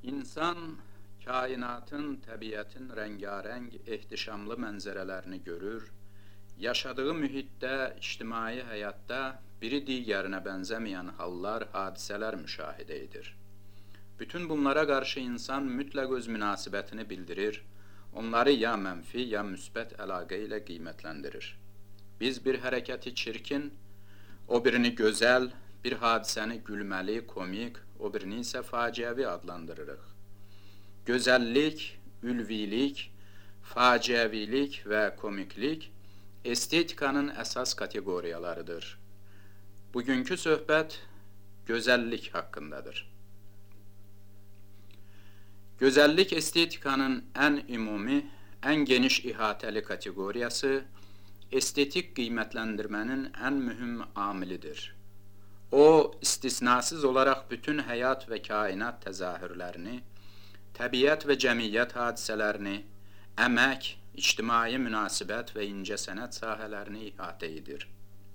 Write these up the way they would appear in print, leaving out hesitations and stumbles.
İnsan kainatın, təbiətin rəngarəng, ehtişamlı mənzərələrini görür, yaşadığı mühitdə, ictimai həyatda biri digərinə bənzəməyən hallar, hadisələr müşahidə edir. Bütün bunlara qarşı insan mütləq öz münasibətini bildirir, onları ya mənfi, ya müsbət əlaqə ilə qiymətləndirir. Biz bir hərəkəti çirkin, o birini gözəl, bir hadisəni gülməli, komik, o birini isə faciəvi adlandırırıq. Gözəllik, ülvilik, faciəvilik və komiklik estetikanın əsas kateqoriyalarıdır. Bugünkü söhbət gözəllik haqqındadır. Gözəllik estetikanın ən ümumi, ən geniş ihatəli kateqoriyası, estetik qiymətləndirmənin ən mühüm amilidir. O, istisnasız olaraq bütün həyat və kainat təzahürlərini, təbiət və cəmiyyət hadisələrini, əmək, ictimai münasibət və incəsənət sahələrini ihatə edir.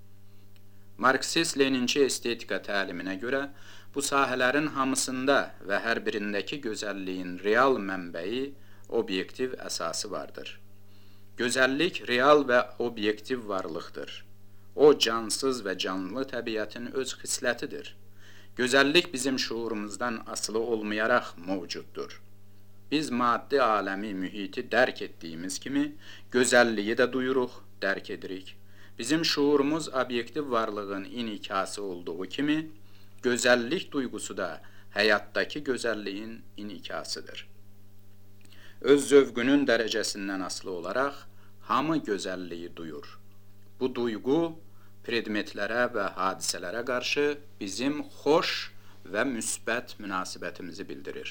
Marksist-Leninçi estetika təliminə görə, bu sahələrin hamısında və hər birindəki gözəlliyin real mənbəyi, obyektiv əsası vardır. Gözəllik real və obyektiv varlıqdır. O, cansız və canlı təbiətin öz xislətidir. Gözəllik bizim şuurumuzdan asılı olmayaraq mövcuddur. Biz maddi aləmi, mühiti dərk etdiyimiz kimi, gözəlliyi də duyuruq, dərk edirik. Bizim şuurumuz obyektiv varlığın inikası olduğu kimi, gözəllik duyğusu da həyatdakı gözəlliyin inikasıdır. Öz zövqünün dərəcəsindən asılı olaraq, hamı gözəlliyi duyur. Bu duyğu, predmetlərə və hadisələrə qarşı bizim xoş və müsbət münasibətimizi bildirir.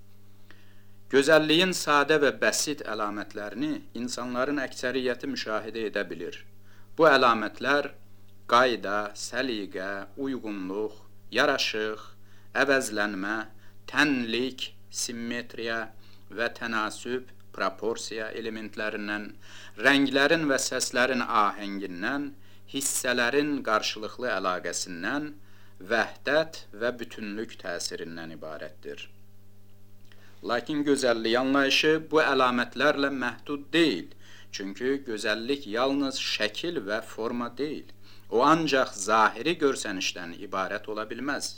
Gözəlliyin sadə və bəsit əlamətlərini insanların əksəriyyəti müşahidə edə bilir. Bu əlamətlər qayda, səliqə, uyğunluq, yaraşıq, əvəzlənmə, tənlik, simmetriya və tənasüb, proporsiya elementlərindən, rənglərin və səslərin ahəngindən, hissələrin qarşılıqlı əlaqəsindən, vəhdət və bütünlük təsirindən ibarətdir. Lakin gözəllik anlayışı bu əlamətlərlə məhdud deyil, çünki gözəllik yalnız şəkil və forma deyil, o ancaq zahiri görsənişdən ibarət ola bilməz.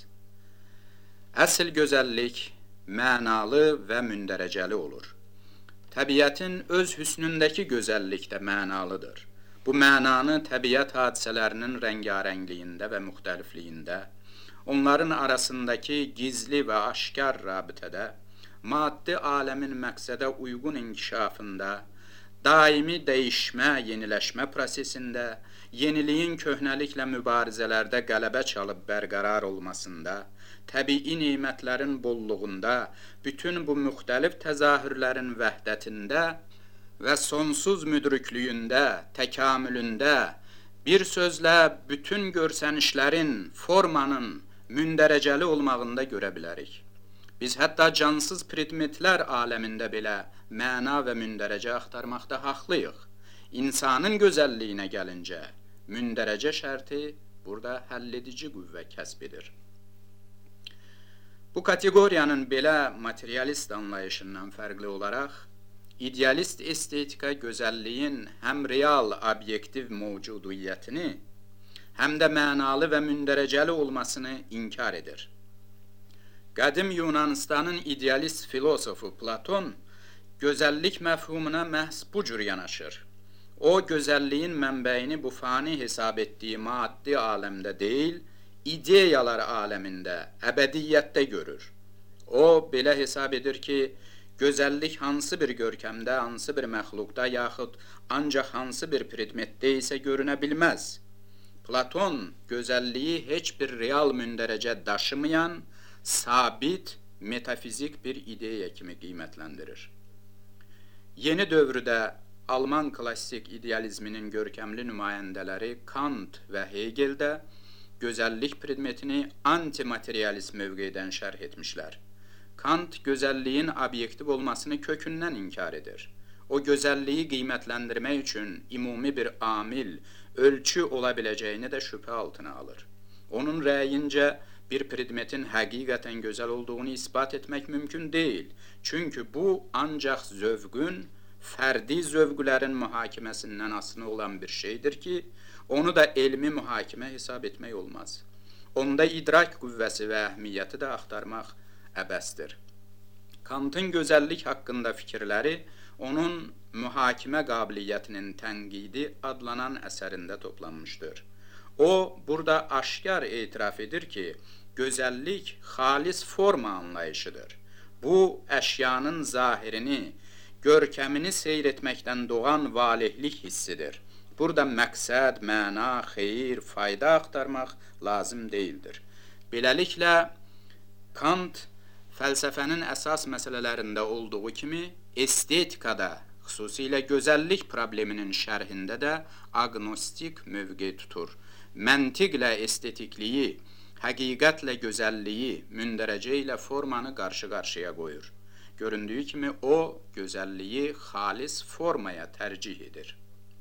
Əsl gözəllik mənalı və mündərəcəli olur. Təbiətin öz hüsnündəki gözəllik də mənalıdır. Bu mənanı təbiət hadisələrinin rəngarəngliyində və müxtəlifliyində, onların arasındakı gizli və aşkar rabitədə, maddi aləmin məqsədə uyğun inkişafında, daimi dəyişmə, yeniləşmə prosesində, yeniliyin köhnəliklə mübarizələrdə qələbə çalıb bərqərar olmasında, təbii nemətlərin bolluğunda, bütün bu müxtəlif təzahürlərin vəhdətində və sonsuz müdriklüyündə, təkamülündə, bir sözlə bütün görsənişlərin, formanın mündərəcəli olmağında görə bilərik. Biz hətta cansız predmetlər aləmində belə məna və mündərəcə axtarmaqda haqlıyıq. İnsanın gözəlliyinə gəlincə, mündərəcə şərti burada həlledici qüvvə kəsb edir. Bu kateqoriyanın belə materialist anlayışından fərqli olaraq, idealist estetika gözəlliyin həm real, obyektiv mövcudiyyətini, həm də mənalı və mündərəcəli olmasını inkar edir. Qədim Yunanistanın idealist filosofu Platon gözəllik məfhumuna məhz bu cür yanaşır. O, gözəlliyin mənbəyini bu fani hesab etdiyi maddi aləmdə deyil, ideyalar aləmində, əbədiyyətdə görür. O, belə hesab edir ki, gözəllik hansı bir görkəmdə, hansı bir məxluqda, yaxud ancaq hansı bir predmetdə isə görünə bilməz. Platon gözəlliyi heç bir real mündərəcə daşımayan, sabit, metafizik bir ideya kimi qiymətləndirir. Yeni dövrdə Alman klassik idealizminin görkəmli nümayəndələri Kant və Hegel də gözəllik predmetini antimaterialist mövqedən şərh etmişlər. Kant gözəlliyin obyektiv olmasını kökündən inkar edir. O, gözəlliyi qiymətləndirmək üçün ümumi bir amil, ölçü ola biləcəyini də şübhə altına alır. Onun rəyincə, bir predmetin həqiqətən gözəl olduğunu isbat etmək mümkün deyil. Çünki bu ancaq zövqün, fərdi zövqlərin mühakiməsindən asılı olan bir şeydir ki, onu da elmi mühakimə hesab etmək olmaz. Onda idrak qüvvəsi və əhmiyyəti də axtarmaq əbəsdir. Kantın gözəllik haqqında fikirləri onun mühakimə qabiliyyətinin tənqidi adlanan əsərində toplanmışdır. O, burada aşkar etiraf edir ki, gözəllik xalis forma anlayışıdır. Bu, əşyanın zahirini, görkəmini seyr etməkdən doğan valihlik hissidir. Burada məqsəd, məna, xeyir, fayda axtarmaq lazım deyildir. Beləliklə, Kant fəlsəfənin əsas məsələlərində olduğu kimi, estetikada, xüsusilə gözəllik probleminin şərhində də agnostik mövqe tutur. Məntiqlə estetikliyi, həqiqətlə gözəlliyi, mündərəcə ilə formanı qarşı-qarşıya qoyur. Göründüyü kimi o, gözəlliyi xalis formaya tərcih edir.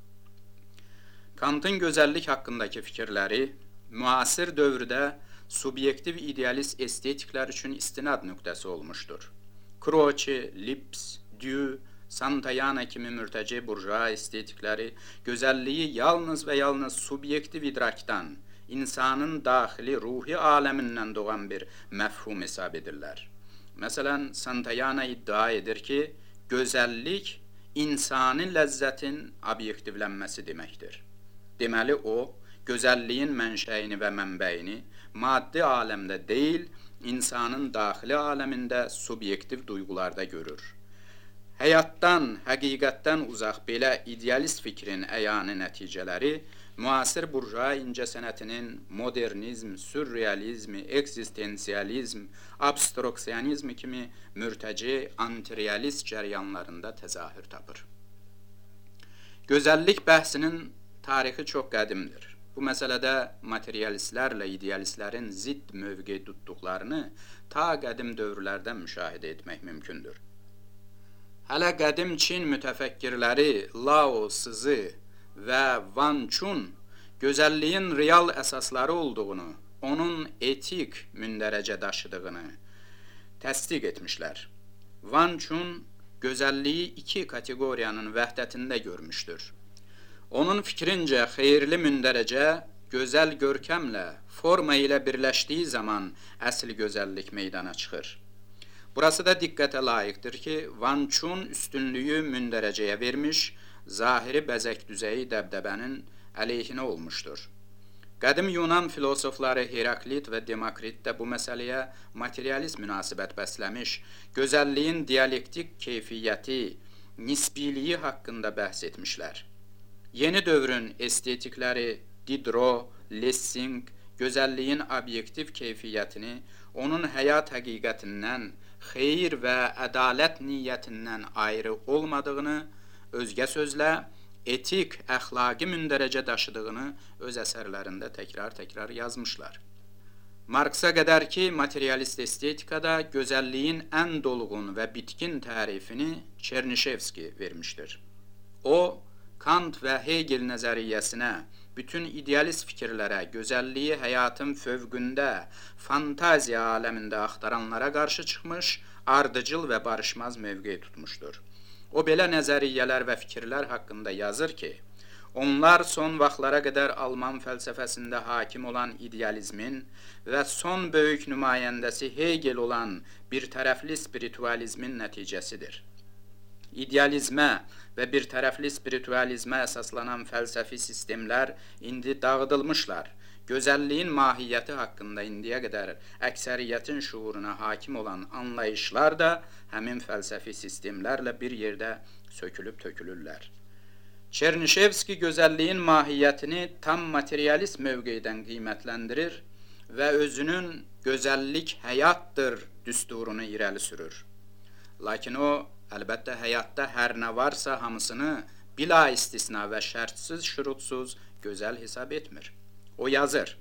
Kantın gözəllik haqqındakı fikirləri müasir dövrdə subyektiv idealist estetiklər üçün istinad nöqtəsi olmuşdur. Croce, Lips, Dieu, Santayana kimi mürtəci burjua estetikləri gözəlliyi yalnız və yalnız subyektiv idrakdan, insanın daxili ruhi aləmindən doğan bir məfhum hesab edirlər. Məsələn, Santayana iddia edir ki, gözəllik insani ləzzətin obyektivlənməsi deməkdir. Deməli o, gözəlliyin mənşəyini və mənbəyini maddi aləmdə deyil, insanın daxili aləmində subyektiv duyğularda görür. Həyatdan, həqiqətdən uzaq belə idealist fikrin əyani nəticələri müasir burjua incəsənətinin modernizm, sürrealizm, eksistensializm, abstraksiyonizm kimi mürtəci, antirealist cəryanlarında təzahür tapır. Gözəllik bəhsinin tarixi çox qədimdir. Bu məsələdə materialistlərlə idealistlərin zidd mövqe tutduqlarını ta qədim dövrlərdən müşahidə etmək mümkündür. Hələ qədim Çin mütəfəkkirləri Lao Tzu və Van Chun gözəlliyin real əsasları olduğunu, onun etik mündərəcə daşıdığını təsdiq etmişlər. Van Chun gözəlliyi iki kateqoriyanın vəhdətində görmüşdür. Onun fikrincə xeyirli mündərəcə gözəl görkəmlə, forma ilə birləşdiyi zaman əsl gözəllik meydana çıxır. Burası da diqqətə layiqdir ki, Van Chun üstünlüyü mündərəcəyə vermiş, zahiri bəzək düzəyi dəbdəbənin əleyhinə olmuşdur. Qədim Yunan filosofları Heraklit və Demokrit də bu məsələyə materialist münasibət bəsləmiş, gözəlliyin dialektik keyfiyyəti, nisbiliyi haqqında bəhs etmişlər. Yeni dövrün estetikləri Diderot, Lessing gözəlliyin obyektiv keyfiyyətini onun həyat həqiqətindən, xeyir və ədalət niyyətindən ayrı olmadığını, özgə sözlə, etik, əxlaqi mündərəcə daşıdığını öz əsərlərində təkrar yazmışlar. Marksa qədər ki, materialist estetikada gözəlliyin ən dolğun və bitkin tərifini Çernişevski vermişdir. O, Kant və Hegel nəzəriyyəsinə, bütün idealist fikirlərə, gözəlliyi həyatın fövqündə, fantaziya aləmində axtaranlara qarşı çıxmış, ardıcıl və barışmaz mövqe tutmuşdur. O, belə nəzəriyyələr və fikirlər haqqında yazır ki, onlar son vaxtlara qədər Alman fəlsəfəsində hakim olan idealizmin və son böyük nümayəndəsi Hegel olan bir tərəfli spiritualizmin nəticəsidir. İdealizmə və bir tərəfli spiritualizmə əsaslanan fəlsəfi sistemlər indi dağıdılmışlar. Gözəlliyin mahiyyəti haqqında indiyə qədər əksəriyyətin şuuruna hakim olan anlayışlar da həmin fəlsəfi sistemlərlə bir yerdə sökülüb tökülürlər. Çernişevski gözəlliyin mahiyyətini tam materialist mövqeydən qiymətləndirir və özünün gözəllik həyatdır düsturunu irəli sürür. Lakin o, əlbəttə həyatda hər nə varsa hamısını bila istisna və şərtsiz, şürutsuz gözəl hesab etmir. O yazır,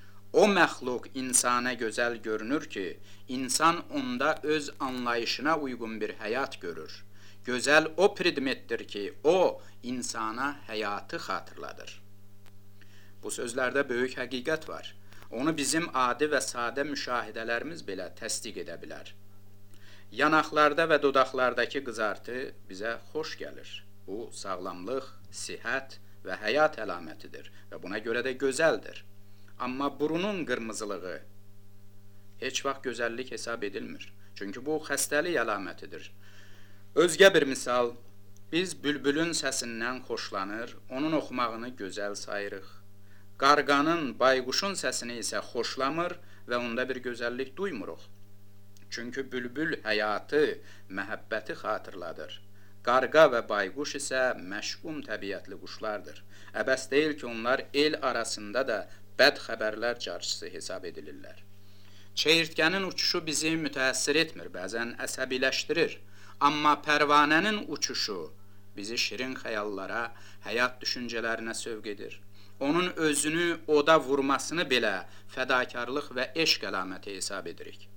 o məxluq insana gözəl görünür ki, insan onda öz anlayışına uyğun bir həyat görür. Gözəl o predmetdir ki, o insana həyatı xatırladır. Bu sözlərdə böyük həqiqət var. Onu bizim adi və sadə müşahidələrimiz belə təsdiq edə bilər. Yanaqlarda və dodaqlardakı qızartı bizə xoş gəlir. Bu, sağlamlıq, sihət və həyat əlamətidir və buna görə də gözəldir. Amma burunun qırmızılığı heç vaxt gözəllik hesab edilmir. Çünki bu, xəstəlik əlamətidir. Özgə bir misal, biz bülbülün səsindən xoşlanır, onun oxumağını gözəl sayırıq. Qarğanın, bayquşun səsini isə xoşlamır və onda bir gözəllik duymuruq. Çünki bülbül həyatı, məhəbbəti xatırladır. Qarğa və bayquş isə məşğum təbiətli quşlardır. Əbəs deyil ki, onlar el arasında da bəd xəbərlər carçısı hesab edilirlər. Çəyirtkənin uçuşu bizi mütəəssir etmir, bəzən əsəbiləşdirir. Amma pərvanənin uçuşu bizi şirin xəyallara, həyat düşüncələrinə sövq edir. Onun özünü oda vurmasını belə fədakarlıq və eşq əlaməti hesab edirik.